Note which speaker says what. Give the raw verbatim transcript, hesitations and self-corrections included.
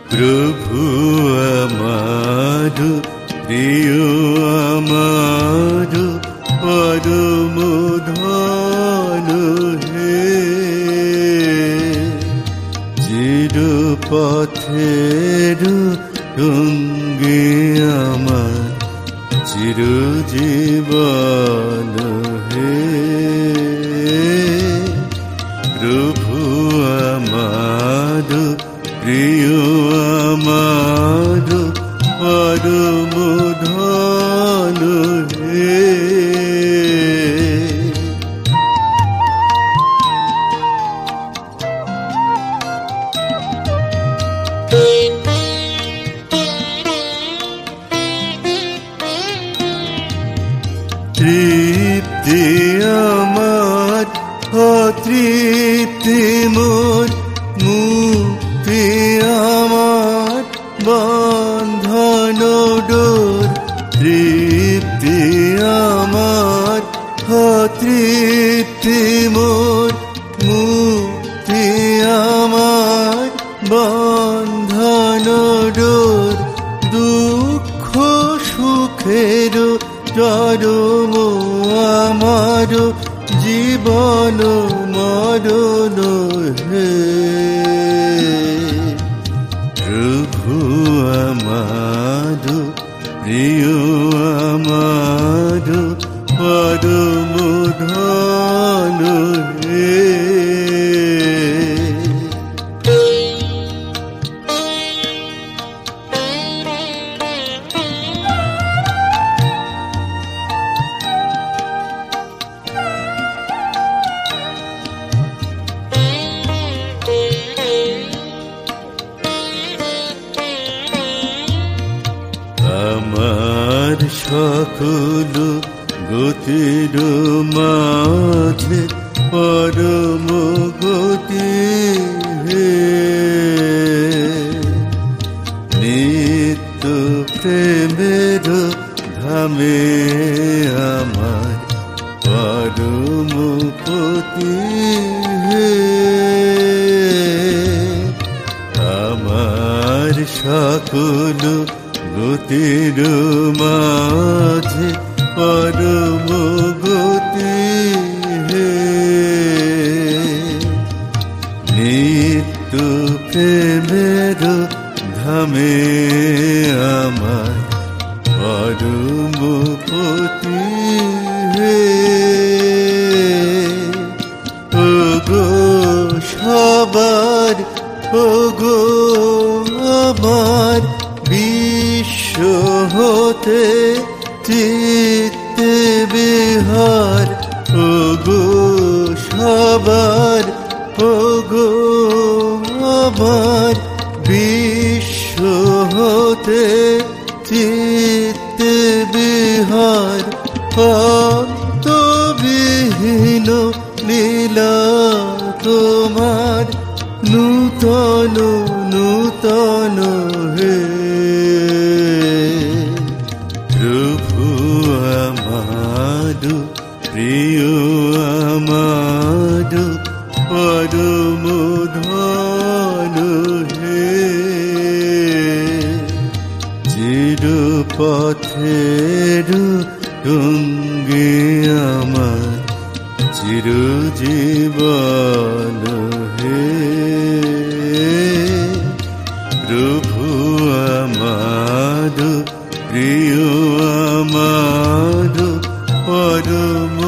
Speaker 1: প্রভু আমার প্রিয় আমার পরম ধন হে, চির পথের সঙ্গী আমার চিরজীবন হে। প্রভু আমার প্রিয় আমার পরম ধন হে। তৃপ্তি আমার অতৃপ্তি মোর, মুক্তি আমার বন্ধন ডোর। তৃপ্তি আমার অতৃপ্তি মোর, মুক্তি আমার বন্ধন ডোর। দুঃখ সুখের চরম আমার জীবন মরণ হে। প্রভু আমার প্রিয় আমার পরম ধন হে। আমার সকল গতির মাঝে পরম গতি হে, নিত্য প্রেমের ধামে আমার পরম পতি হে। আমার সকল গতির মাঝে পরম গতি হে, নিত্য প্রেমের ধামে আমার পরম পতি হে। ওগো সবার ওগো আমার বিশ্ব হতে চিত্তে বিহার। ওগো সবার ওগো আমার বিশ্ব হতে চিত্তে বিহার। অন্তবিহীন লীলা তোমার নূতন নূতন হে। প্রভু আমার প্রিয় আমার পরম ধন হে, চির পথের সঙ্গী আমার চিরজীবন হে। প্রভু আমার প্রিয় আমার পরম